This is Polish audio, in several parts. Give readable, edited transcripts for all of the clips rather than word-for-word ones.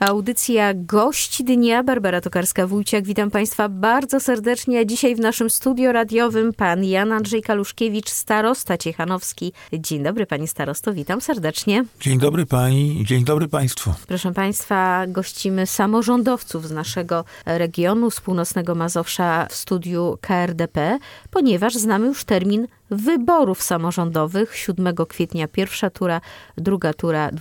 Audycja Gość Dnia. Barbara Tokarska-Wójciak. Witam Państwa bardzo serdecznie. A dzisiaj w naszym studio radiowym pan Jan Andrzej Kaluszkiewicz, starosta ciechanowski. Dzień dobry, panie starosto, witam serdecznie. Dzień dobry pani, dzień dobry państwu. Proszę państwa, gościmy samorządowców z naszego regionu, z północnego Mazowsza w studiu KRDP, ponieważ znamy już termin wyborów samorządowych. 7 kwietnia pierwsza tura, druga tura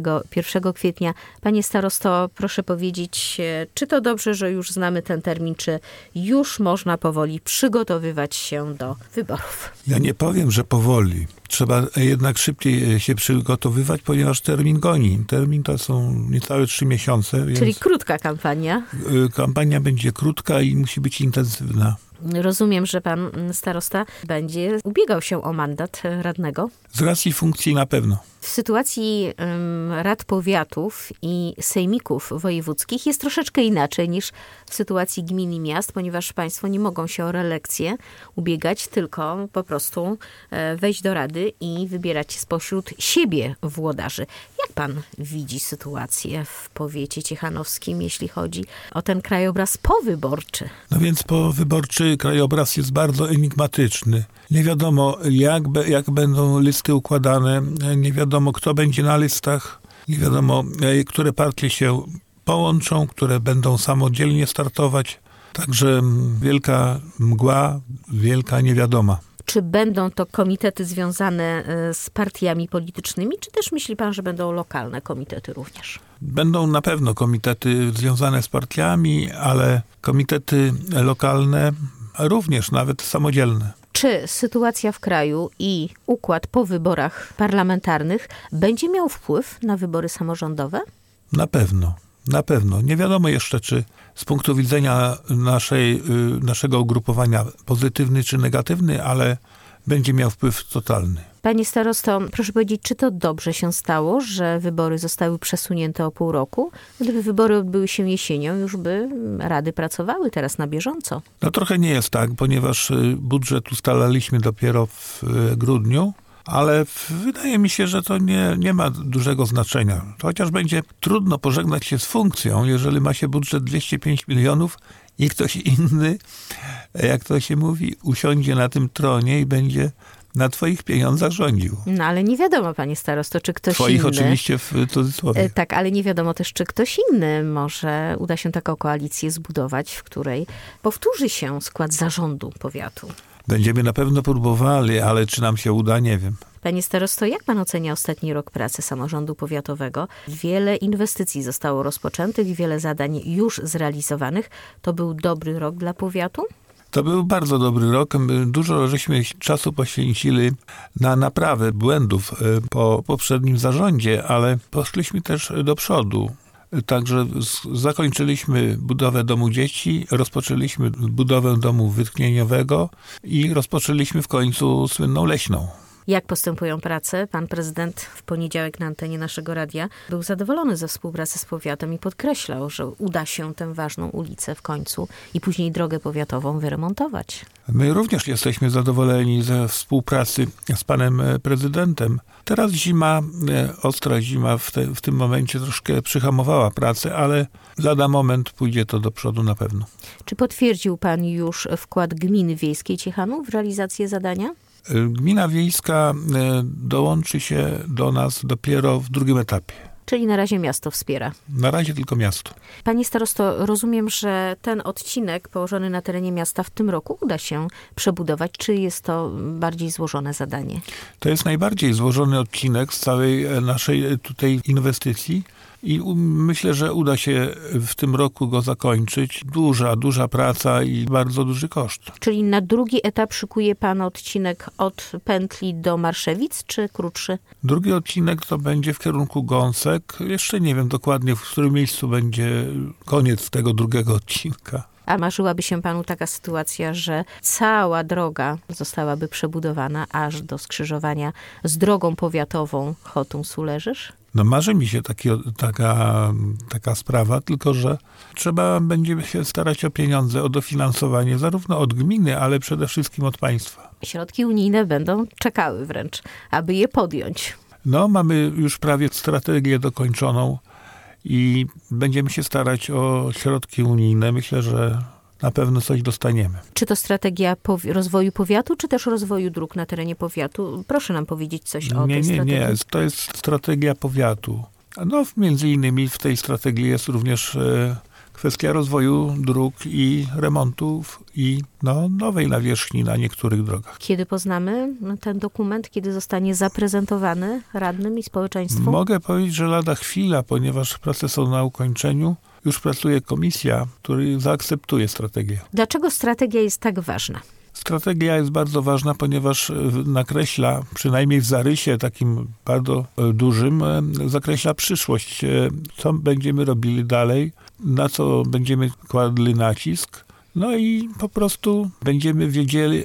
21 kwietnia. Panie starosto, proszę powiedzieć, czy to dobrze, że już znamy ten termin, czy już można powoli przygotowywać się do wyborów? Ja nie powiem, że powoli. Trzeba jednak szybciej się przygotowywać, ponieważ termin goni. Termin to są niecałe 3 miesiące. Więc czyli krótka kampania. Kampania będzie krótka i musi być intensywna. Rozumiem, że pan starosta będzie ubiegał się o mandat radnego. Z racji funkcji na pewno. W sytuacji rad powiatów i sejmików wojewódzkich jest troszeczkę inaczej niż w sytuacji gmin i miast, ponieważ państwo nie mogą się o reelekcję ubiegać, tylko po prostu wejść do rady i wybierać spośród siebie włodarzy. Jak pan widzi sytuację w powiecie ciechanowskim, jeśli chodzi o ten krajobraz powyborczy? No więc powyborczy krajobraz jest bardzo enigmatyczny. Nie wiadomo, jak będą listy układane, nie wiadomo, kto będzie na listach, nie wiadomo, które partie się połączą, które będą samodzielnie startować. Także wielka mgła, wielka niewiadoma. Czy będą to komitety związane z partiami politycznymi, czy też myśli pan, że będą lokalne komitety również? Będą na pewno komitety związane z partiami, ale komitety lokalne również, nawet samodzielne. Czy sytuacja w kraju i układ po wyborach parlamentarnych będzie miał wpływ na wybory samorządowe? Na pewno. Na pewno. Nie wiadomo jeszcze, czy z punktu widzenia naszego ugrupowania pozytywny czy negatywny, ale będzie miał wpływ totalny. Panie starosto, proszę powiedzieć, czy to dobrze się stało, że wybory zostały przesunięte o pół roku? Gdyby wybory odbyły się jesienią, już by rady pracowały teraz na bieżąco. No trochę nie jest tak, ponieważ budżet ustalaliśmy dopiero w grudniu, ale wydaje mi się, że to nie ma dużego znaczenia. Chociaż będzie trudno pożegnać się z funkcją, jeżeli ma się budżet 205 milionów i ktoś inny, jak to się mówi, usiądzie na tym tronie i będzie na twoich pieniądzach rządził. No ale nie wiadomo, panie starosto, czy ktoś Twoich inny... oczywiście w cudzysłowie. Tak, ale nie wiadomo też, czy ktoś inny może uda się taką koalicję zbudować, w której powtórzy się skład zarządu powiatu. Będziemy na pewno próbowali, ale czy nam się uda, nie wiem. Panie starosto, jak pan ocenia ostatni rok pracy samorządu powiatowego? Wiele inwestycji zostało rozpoczętych, wiele zadań już zrealizowanych. To był dobry rok dla powiatu? To był bardzo dobry rok. Dużo żeśmy czasu poświęcili na naprawę błędów po poprzednim zarządzie, ale poszliśmy też do przodu. Także zakończyliśmy budowę domu dzieci, rozpoczęliśmy budowę domu wytchnieniowego i rozpoczęliśmy w końcu słynną leśną. Jak postępują prace? Pan prezydent w poniedziałek na antenie naszego radia był zadowolony ze współpracy z powiatem i podkreślał, że uda się tę ważną ulicę w końcu i później drogę powiatową wyremontować. My również jesteśmy zadowoleni ze współpracy z panem prezydentem. Teraz zima, ostra zima w tym momencie troszkę przyhamowała pracę, ale lada moment pójdzie to do przodu na pewno. Czy potwierdził pan już wkład gminy wiejskiej Ciechanów w realizację zadania? Gmina wiejska dołączy się do nas dopiero w drugim etapie. Czyli na razie miasto wspiera. Na razie tylko miasto. Panie starosto, rozumiem, że ten odcinek położony na terenie miasta w tym roku uda się przebudować. Czy jest to bardziej złożone zadanie? To jest najbardziej złożony odcinek z całej naszej tutaj inwestycji. I myślę, że uda się w tym roku go zakończyć. Duża praca i bardzo duży koszt. Czyli na drugi etap szykuje pan odcinek od Pętli do Marszewic, czy krótszy? Drugi odcinek to będzie w kierunku Gąsek. Jeszcze nie wiem dokładnie, w którym miejscu będzie koniec tego drugiego odcinka. A marzyłaby się panu taka sytuacja, że cała droga zostałaby przebudowana aż do skrzyżowania z drogą powiatową Chotun-Suleżysz? No marzy mi się taka sprawa, tylko że trzeba będzie się starać o pieniądze, o dofinansowanie zarówno od gminy, ale przede wszystkim od państwa. Środki unijne będą czekały wręcz, aby je podjąć. No mamy już prawie strategię dokończoną i będziemy się starać o środki unijne. Myślę, że na pewno coś dostaniemy. Czy to strategia rozwoju powiatu, czy też rozwoju dróg na terenie powiatu? Proszę nam powiedzieć coś o tej strategii. Nie. To jest strategia powiatu. No, między innymi w tej strategii jest również kwestia rozwoju dróg i remontów i nowej nawierzchni na niektórych drogach. Kiedy poznamy ten dokument? Kiedy zostanie zaprezentowany radnym i społeczeństwu? Mogę powiedzieć, że lada chwila, ponieważ prace są na ukończeniu. Już pracuje komisja, która zaakceptuje strategię. Dlaczego strategia jest tak ważna? Strategia jest bardzo ważna, ponieważ nakreśla, przynajmniej w zarysie takim bardzo dużym, zakreśla przyszłość, co będziemy robili dalej, na co będziemy kładli nacisk. No i po prostu będziemy wiedzieli,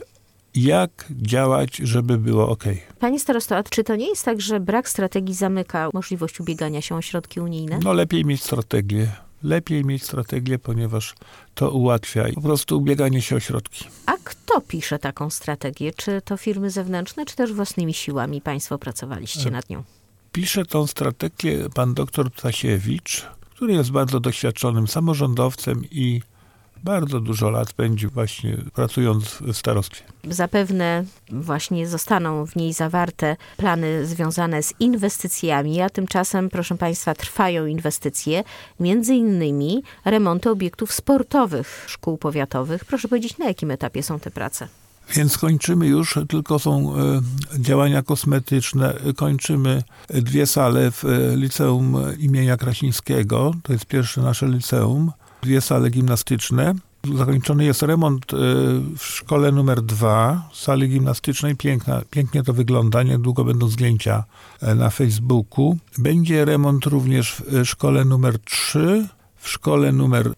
jak działać, żeby było ok. Panie starosto, a czy to nie jest tak, że brak strategii zamyka możliwość ubiegania się o środki unijne? No lepiej mieć strategię. Lepiej mieć strategię, ponieważ to ułatwia po prostu ubieganie się o środki. A kto pisze taką strategię? Czy to firmy zewnętrzne, czy też własnymi siłami państwo pracowaliście nad nią? Pisze tą strategię pan doktor Ptasiewicz, który jest bardzo doświadczonym samorządowcem i bardzo dużo lat spędził właśnie pracując w starostwie. Zapewne właśnie zostaną w niej zawarte plany związane z inwestycjami, a tymczasem, proszę państwa, trwają inwestycje, między innymi remonty obiektów sportowych szkół powiatowych. Proszę powiedzieć, na jakim etapie są te prace? Więc kończymy już, tylko są działania kosmetyczne. Kończymy 2 sale w liceum imienia Krasińskiego, to jest pierwsze nasze liceum. 2 sale gimnastyczne. Zakończony jest remont w szkole numer 2, sali gimnastycznej. Pięknie to wygląda. Niedługo będą zdjęcia na Facebooku. Będzie remont również w szkole numer 3, w szkole numer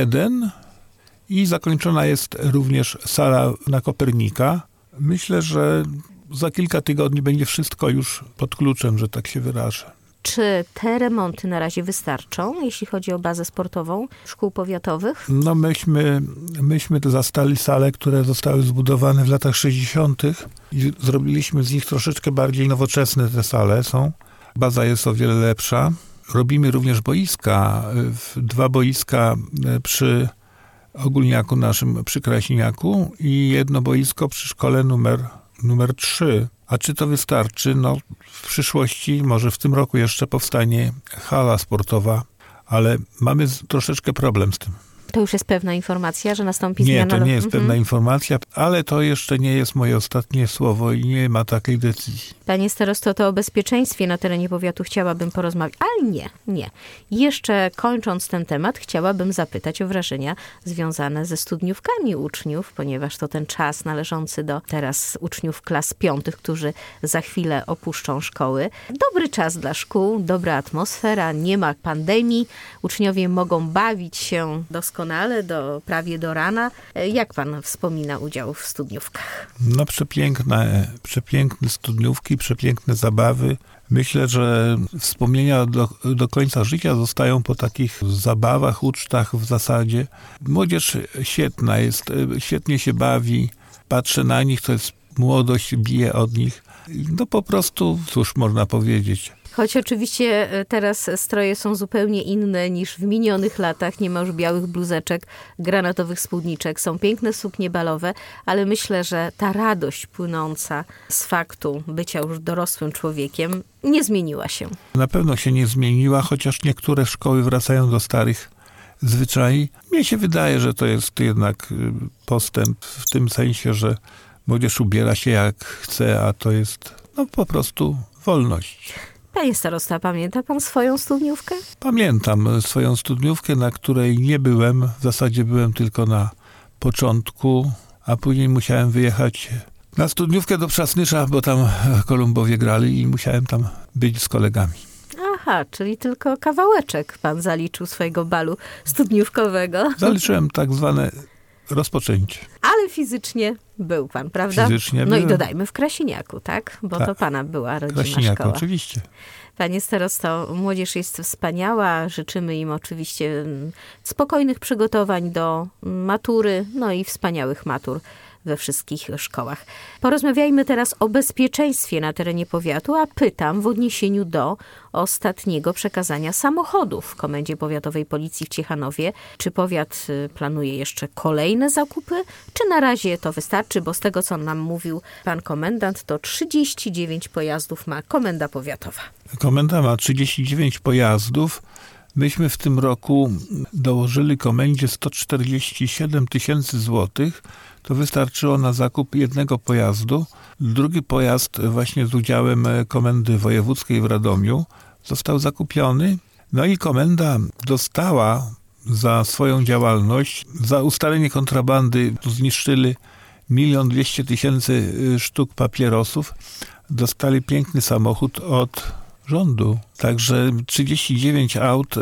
1 i zakończona jest również sala na Kopernika. Myślę, że za kilka tygodni będzie wszystko już pod kluczem, że tak się wyrażę. Czy te remonty na razie wystarczą, jeśli chodzi o bazę sportową szkół powiatowych? No myśmy tu zastali sale, które zostały zbudowane w latach 60. i zrobiliśmy z nich troszeczkę bardziej nowoczesne te sale są. Baza jest o wiele lepsza. Robimy również boiska. 2 boiska przy Ogólniaku naszym, przy Krasiniaku i 1 boisko przy szkole numer 3. A czy to wystarczy? No, w przyszłości, może w tym roku jeszcze powstanie hala sportowa, ale mamy troszeczkę problem z tym. To już jest pewna informacja, że nastąpi zmiana? Nie, to nie jest pewna informacja, ale to jeszcze nie jest moje ostatnie słowo i nie ma takiej decyzji. Panie starosto, to o bezpieczeństwie na terenie powiatu chciałabym porozmawiać, ale nie. Jeszcze kończąc ten temat, chciałabym zapytać o wrażenia związane ze studniówkami uczniów, ponieważ to ten czas należący do teraz uczniów klas 5, którzy za chwilę opuszczą szkoły. Dobry czas dla szkół, dobra atmosfera, nie ma pandemii, uczniowie mogą bawić się doskonale prawie do rana. Jak pan wspomina udział w studniówkach? No przepiękne studniówki, przepiękne zabawy. Myślę, że wspomnienia do końca życia zostają po takich zabawach, ucztach w zasadzie. Młodzież świetna jest, świetnie się bawi. Patrzę na nich, to jest młodość, bije od nich. No po prostu, cóż można powiedzieć. Choć oczywiście teraz stroje są zupełnie inne niż w minionych latach. Nie ma już białych bluzeczek, granatowych spódniczek. Są piękne suknie balowe, ale myślę, że ta radość płynąca z faktu bycia już dorosłym człowiekiem nie zmieniła się. Na pewno się nie zmieniła, chociaż niektóre szkoły wracają do starych zwyczai. Mnie się wydaje, że to jest jednak postęp w tym sensie, że młodzież ubiera się jak chce, a to jest po prostu wolność. Panie starosta, pamięta pan swoją studniówkę? Pamiętam swoją studniówkę, na której nie byłem. W zasadzie byłem tylko na początku, a później musiałem wyjechać na studniówkę do Przasnysza, bo tam Kolumbowie grali i musiałem tam być z kolegami. Aha, czyli tylko kawałeczek pan zaliczył swojego balu studniówkowego. Zaliczyłem tak zwane rozpoczęcie. Ale fizycznie był pan, prawda? Fizycznie byłem. I dodajmy w Krasiniaku, tak? Bo tak. To pana była rodzina Krasiniaku, szkoła. Oczywiście. Panie starosto, młodzież jest wspaniała. Życzymy im oczywiście spokojnych przygotowań do matury, no i wspaniałych matur we wszystkich szkołach. Porozmawiajmy teraz o bezpieczeństwie na terenie powiatu, a pytam w odniesieniu do ostatniego przekazania samochodów w Komendzie Powiatowej Policji w Ciechanowie. Czy powiat planuje jeszcze kolejne zakupy, czy na razie to wystarczy? Bo z tego, co nam mówił pan komendant, to 39 pojazdów ma Komenda Powiatowa. Komenda ma 39 pojazdów. Myśmy w tym roku dołożyli komendzie 147 000 złotych. To wystarczyło na zakup jednego pojazdu. Drugi pojazd właśnie z udziałem Komendy Wojewódzkiej w Radomiu został zakupiony. No i komenda dostała za swoją działalność, za ustalenie kontrabandy, zniszczyli 1 200 000 sztuk papierosów. Dostali piękny samochód od rządu. Także 39 aut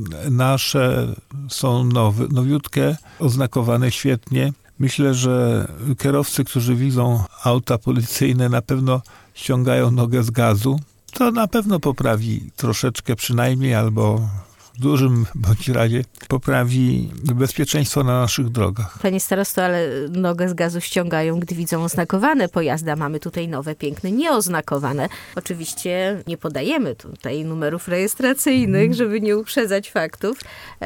nasze są nowiutkie, oznakowane świetnie. Myślę, że kierowcy, którzy widzą auta policyjne, na pewno ściągają nogę z gazu. To na pewno poprawi troszeczkę przynajmniej, albo w dużym bądź razie poprawi bezpieczeństwo na naszych drogach. Panie starosto, ale nogę z gazu ściągają, gdy widzą oznakowane pojazdy, a mamy tutaj nowe, piękne, nieoznakowane. Oczywiście nie podajemy tutaj numerów rejestracyjnych, żeby nie uprzedzać faktów,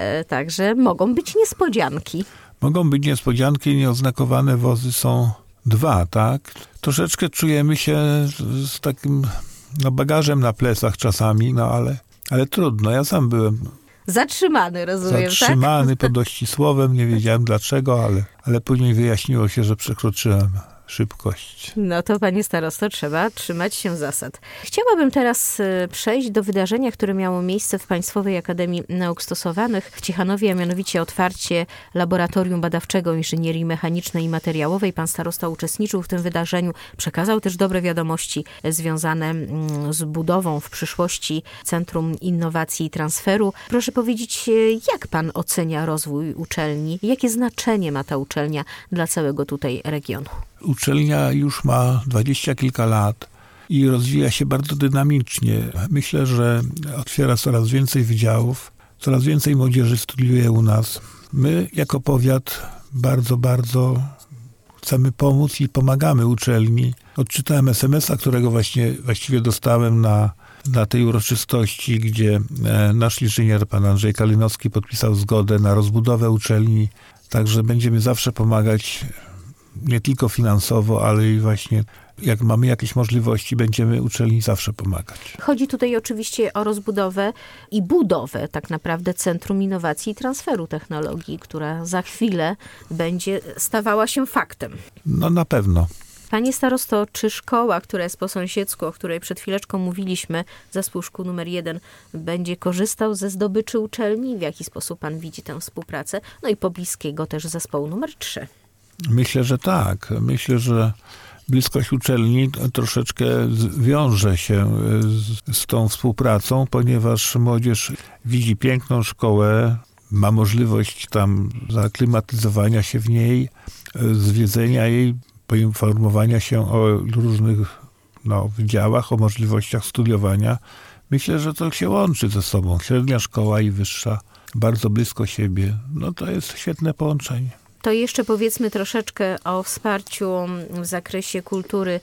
także mogą być niespodzianki. Mogą być niespodzianki, nieoznakowane wozy są 2, tak? Troszeczkę czujemy się z takim bagażem na plecach czasami, ale trudno. Ja sam byłem zatrzymany, rozumiem, zatrzymany pod Ościsłowem, nie wiedziałem dlaczego, ale później wyjaśniło się, że przekroczyłem szybkość. No to, panie starosto, trzeba trzymać się zasad. Chciałabym teraz przejść do wydarzenia, które miało miejsce w Państwowej Akademii Nauk Stosowanych w Ciechanowie, a mianowicie otwarcie Laboratorium Badawczego Inżynierii Mechanicznej i Materiałowej. Pan starosta uczestniczył w tym wydarzeniu, przekazał też dobre wiadomości związane z budową w przyszłości Centrum Innowacji i Transferu. Proszę powiedzieć, jak pan ocenia rozwój uczelni? Jakie znaczenie ma ta uczelnia dla całego tutaj regionu? Uczelnia już ma 20 kilka lat i rozwija się bardzo dynamicznie. Myślę, że otwiera coraz więcej wydziałów, coraz więcej młodzieży studiuje u nas. My jako powiat bardzo chcemy pomóc i pomagamy uczelni. Odczytałem SMS-a, którego właściwie dostałem na tej uroczystości, gdzie nasz inżynier, pan Andrzej Kalinowski, podpisał zgodę na rozbudowę uczelni. Także będziemy zawsze pomagać nie tylko finansowo, ale i właśnie jak mamy jakieś możliwości, będziemy uczelni zawsze pomagać. Chodzi tutaj oczywiście o rozbudowę i budowę tak naprawdę Centrum Innowacji i Transferu Technologii, która za chwilę będzie stawała się faktem. No na pewno. Panie starosto, czy szkoła, która jest po sąsiedzku, o której przed chwileczką mówiliśmy, zespół szkół numer 1, będzie korzystał ze zdobyczy uczelni? W jaki sposób pan widzi tę współpracę? No i pobliskiego też zespołu numer 3. Myślę, że tak. Myślę, że bliskość uczelni troszeczkę wiąże się z tą współpracą, ponieważ młodzież widzi piękną szkołę, ma możliwość tam zaaklimatyzowania się w niej, zwiedzenia jej, poinformowania się o różnych wydziałach, o możliwościach studiowania. Myślę, że to się łączy ze sobą. Średnia szkoła i wyższa, bardzo blisko siebie. No to jest świetne połączenie. To jeszcze powiedzmy troszeczkę o wsparciu w zakresie kultury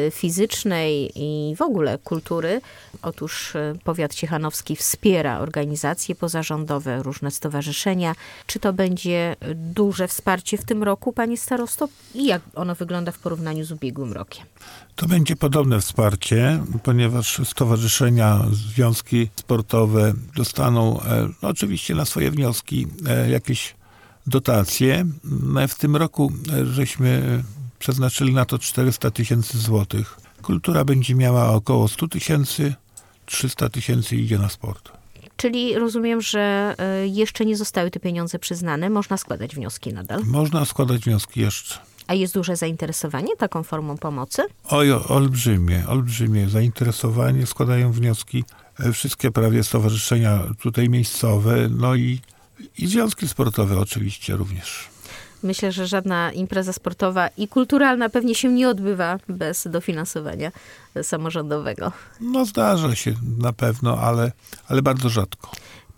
fizycznej i w ogóle kultury. Otóż powiat ciechanowski wspiera organizacje pozarządowe, różne stowarzyszenia. Czy to będzie duże wsparcie w tym roku, panie starosto? I jak ono wygląda w porównaniu z ubiegłym rokiem? To będzie podobne wsparcie, ponieważ stowarzyszenia, związki sportowe dostaną oczywiście na swoje wnioski jakieś dotacje. W tym roku żeśmy przeznaczyli na to 400 000 złotych. Kultura będzie miała około 100 000, 300 000 idzie na sport. Czyli rozumiem, że jeszcze nie zostały te pieniądze przyznane. Można składać wnioski nadal? Można składać wnioski jeszcze. A jest duże zainteresowanie taką formą pomocy? Oj, olbrzymie zainteresowanie. Składają wnioski wszystkie prawie stowarzyszenia tutaj miejscowe, no i związki sportowe oczywiście również. Myślę, że żadna impreza sportowa i kulturalna pewnie się nie odbywa bez dofinansowania samorządowego. No zdarza się na pewno, ale bardzo rzadko.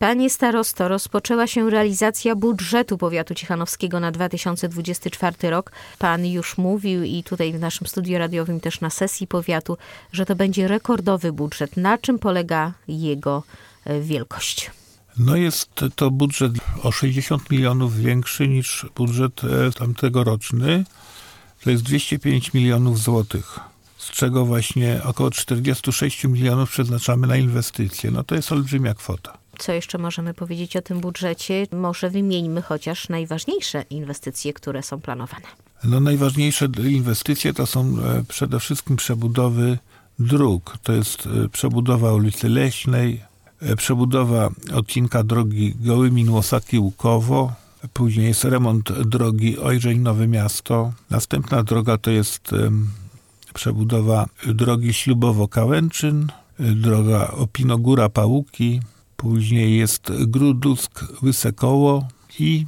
Panie starosto, rozpoczęła się realizacja budżetu powiatu ciechanowskiego na 2024 rok. Pan już mówił i tutaj w naszym studiu radiowym, też na sesji powiatu, że to będzie rekordowy budżet. Na czym polega jego wielkość? No jest to budżet o 60 milionów większy niż budżet tamtegoroczny. To jest 205 milionów złotych, z czego właśnie około 46 milionów przeznaczamy na inwestycje. No to jest olbrzymia kwota. Co jeszcze możemy powiedzieć o tym budżecie? Może wymieńmy chociaż najważniejsze inwestycje, które są planowane. No najważniejsze inwestycje to są przede wszystkim przebudowy dróg. To jest przebudowa ulicy Leśnej, przebudowa odcinka drogi Gołymin-Łosaki-Łukowo, później jest remont drogi Ojrzeń-Nowe Miasto. Następna droga to jest przebudowa drogi Ślubowo-Kałęczyn, droga Opinogóra-Pałuki, później jest Grudusk-Łyse Koło i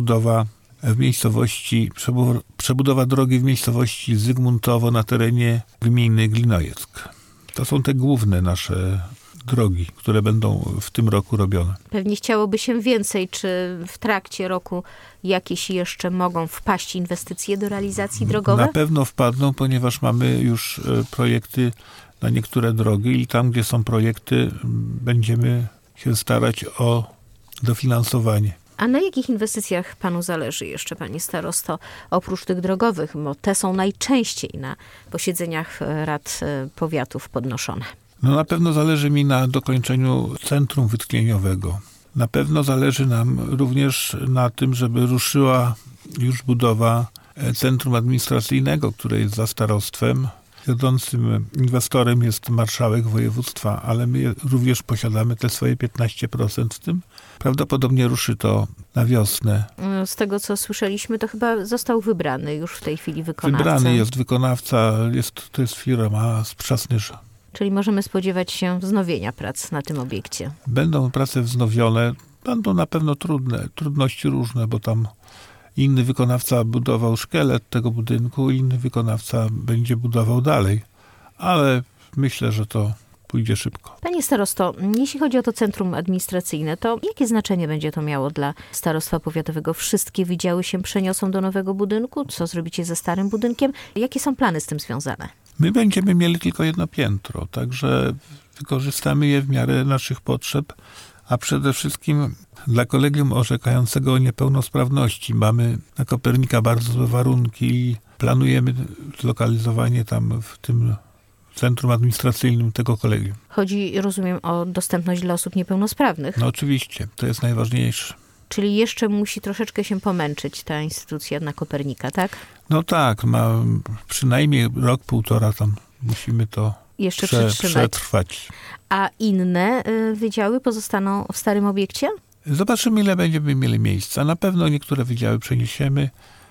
przebudowa drogi w miejscowości Zygmuntowo na terenie gminy Glinojeck. To są te główne nasze drogi, które będą w tym roku robione. Pewnie chciałoby się więcej. Czy w trakcie roku jakieś jeszcze mogą wpaść inwestycje do realizacji drogowe? Na pewno wpadną, ponieważ mamy już projekty na niektóre drogi i tam, gdzie są projekty, będziemy się starać o dofinansowanie. A na jakich inwestycjach panu zależy jeszcze, panie starosto, oprócz tych drogowych? Bo te są najczęściej na posiedzeniach rad powiatów podnoszone. No na pewno zależy mi na dokończeniu centrum wytchnieniowego. Na pewno zależy nam również na tym, żeby ruszyła już budowa centrum administracyjnego, które jest za starostwem. Wiodącym inwestorem jest marszałek województwa, ale my również posiadamy te swoje 15% w tym. Prawdopodobnie ruszy to na wiosnę. Z tego, co słyszeliśmy, to chyba został wybrany już w tej chwili wykonawca. Wybrany jest wykonawca, to jest firma z Przasnyża. Czyli możemy spodziewać się wznowienia prac na tym obiekcie. Będą prace wznowione, będą na pewno trudności różne, bo tam inny wykonawca budował szkielet tego budynku, inny wykonawca będzie budował dalej. Ale myślę, że to pójdzie szybko. Panie starosto, jeśli chodzi o to centrum administracyjne, to jakie znaczenie będzie to miało dla starostwa powiatowego? Wszystkie wydziały się przeniosą do nowego budynku? Co zrobicie ze starym budynkiem? Jakie są plany z tym związane? My będziemy mieli tylko jedno piętro, także wykorzystamy je w miarę naszych potrzeb, a przede wszystkim dla kolegium orzekającego o niepełnosprawności. Mamy na Kopernika bardzo złe warunki i planujemy zlokalizowanie tam w tym centrum administracyjnym tego kolegium. Chodzi, rozumiem, o dostępność dla osób niepełnosprawnych. No oczywiście, to jest najważniejsze. Czyli jeszcze musi troszeczkę się pomęczyć ta instytucja na Kopernika, tak? No tak, ma przynajmniej rok, półtora tam musimy to jeszcze przetrwać. A inne wydziały pozostaną w starym obiekcie? Zobaczymy, ile będziemy mieli miejsca. Na pewno niektóre wydziały przeniesiemy,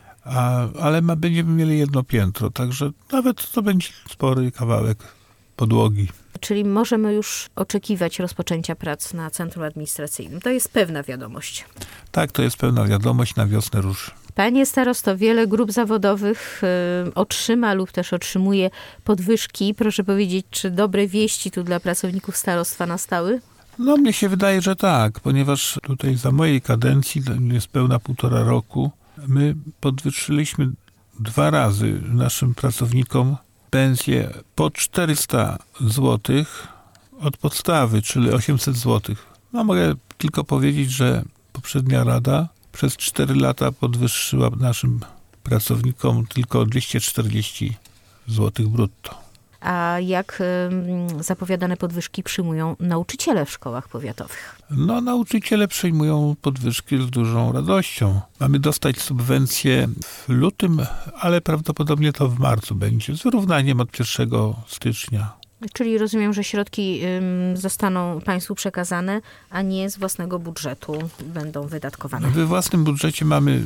ale będziemy mieli jedno piętro, także nawet to będzie spory kawałek podłogi. Czyli możemy już oczekiwać rozpoczęcia prac na centrum administracyjnym. To jest pewna wiadomość. Tak, to jest pewna wiadomość, na wiosnę ruszy. Panie starosto, wiele grup zawodowych otrzyma lub też otrzymuje podwyżki. Proszę powiedzieć, czy dobre wieści tu dla pracowników starostwa nastały? No mnie się wydaje, że tak, ponieważ tutaj za mojej kadencji, niespełna 1,5 roku, my podwyższyliśmy 2 razy naszym pracownikom pensję po 400 zł od podstawy, czyli 800 zł. No mogę tylko powiedzieć, że poprzednia rada przez 4 lata podwyższyła naszym pracownikom tylko 240 zł brutto. A jak zapowiadane podwyżki przyjmują nauczyciele w szkołach powiatowych? No, nauczyciele przyjmują podwyżki z dużą radością. Mamy dostać subwencję w lutym, ale prawdopodobnie to w marcu będzie, z wyrównaniem od 1 stycznia. Czyli rozumiem, że środki zostaną państwu przekazane, a nie z własnego budżetu będą wydatkowane. We własnym budżecie mamy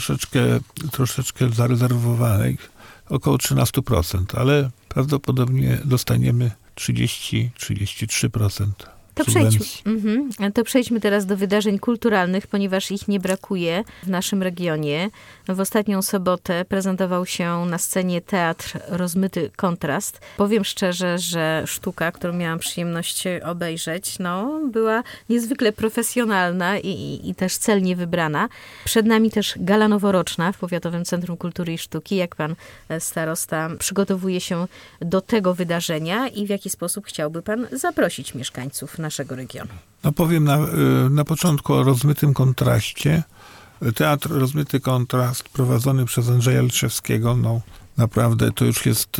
troszeczkę zarezerwowanych, około 13%, ale prawdopodobnie dostaniemy 30-33%. To przejdźmy teraz do wydarzeń kulturalnych, ponieważ ich nie brakuje w naszym regionie. W ostatnią sobotę prezentował się na scenie teatr Rozmyty Kontrast. Powiem szczerze, że sztuka, którą miałam przyjemność obejrzeć, była niezwykle profesjonalna i też celnie wybrana. Przed nami też gala noworoczna w Powiatowym Centrum Kultury i Sztuki. Jak pan starosta przygotowuje się do tego wydarzenia i w jaki sposób chciałby pan zaprosić mieszkańców naszego regionu? Powiem na początku o Rozmytym Kontraście. Teatr Rozmyty Kontrast prowadzony przez Andrzeja Lczewskiego, naprawdę to już jest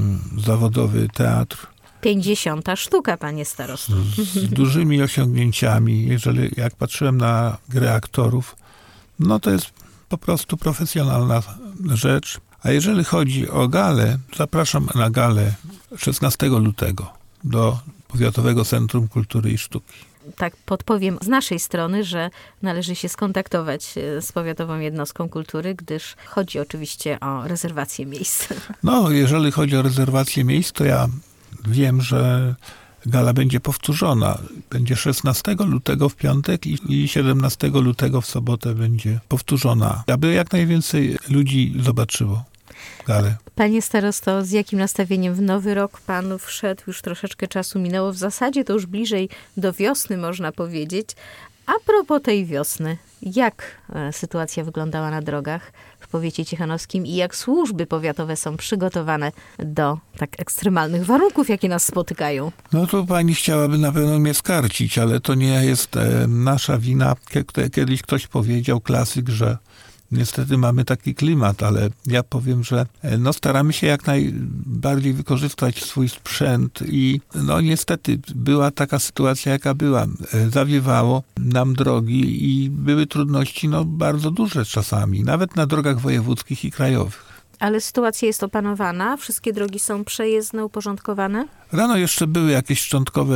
zawodowy teatr. 50. sztuka, panie starosto. Z dużymi osiągnięciami. Jak patrzyłem na grę aktorów, to jest po prostu profesjonalna rzecz. A jeżeli chodzi o galę, zapraszam na galę 16 lutego do Powiatowego Centrum Kultury i Sztuki. Tak podpowiem z naszej strony, że należy się skontaktować z Powiatową Jednostką Kultury, gdyż chodzi oczywiście o rezerwację miejsc. Jeżeli chodzi o rezerwację miejsc, to ja wiem, że gala będzie powtórzona. Będzie 16 lutego w piątek i 17 lutego w sobotę będzie powtórzona, aby jak najwięcej ludzi zobaczyło galę. Panie starosto, z jakim nastawieniem w nowy rok pan wszedł? Już troszeczkę czasu minęło. W zasadzie to już bliżej do wiosny, można powiedzieć. A propos tej wiosny, jak sytuacja wyglądała na drogach w powiecie ciechanowskim i jak służby powiatowe są przygotowane do tak ekstremalnych warunków, jakie nas spotykają? To pani chciałaby na pewno mnie skarcić, ale to nie jest nasza wina. Kiedyś ktoś powiedział, klasyk, że niestety mamy taki klimat, ale ja powiem, że staramy się jak najbardziej wykorzystać swój sprzęt i niestety była taka sytuacja, jaka była. Zawiewało nam drogi i były trudności bardzo duże czasami, nawet na drogach wojewódzkich i krajowych. Ale sytuacja jest opanowana? Wszystkie drogi są przejezdne, uporządkowane? Rano jeszcze były jakieś szczątkowe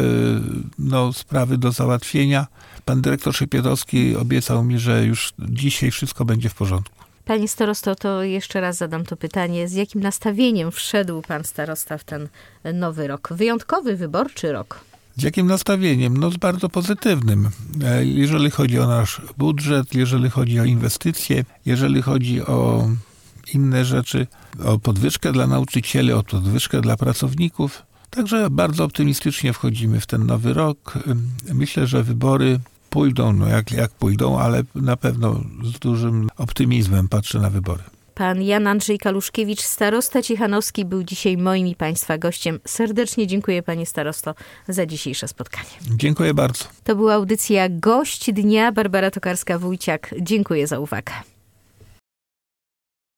sprawy do załatwienia. Pan dyrektor Szypietowski obiecał mi, że już dzisiaj wszystko będzie w porządku. Panie starosto, to jeszcze raz zadam to pytanie. Z jakim nastawieniem wszedł pan starosta w ten nowy rok? Wyjątkowy, wyborczy rok. Z jakim nastawieniem? Z bardzo pozytywnym. Jeżeli chodzi o nasz budżet, jeżeli chodzi o inwestycje, jeżeli chodzi o inne rzeczy, o podwyżkę dla nauczycieli, o podwyżkę dla pracowników. Także bardzo optymistycznie wchodzimy w ten nowy rok. Myślę, że wybory pójdą, jak pójdą, ale na pewno z dużym optymizmem patrzę na wybory. Pan Jan Andrzej Kaluszkiewicz, starosta ciechanowski, był dzisiaj moim i państwa gościem. Serdecznie dziękuję, panie starosto, za dzisiejsze spotkanie. Dziękuję bardzo. To była audycja Gość Dnia. Barbara Tokarska-Wójciak. Dziękuję za uwagę.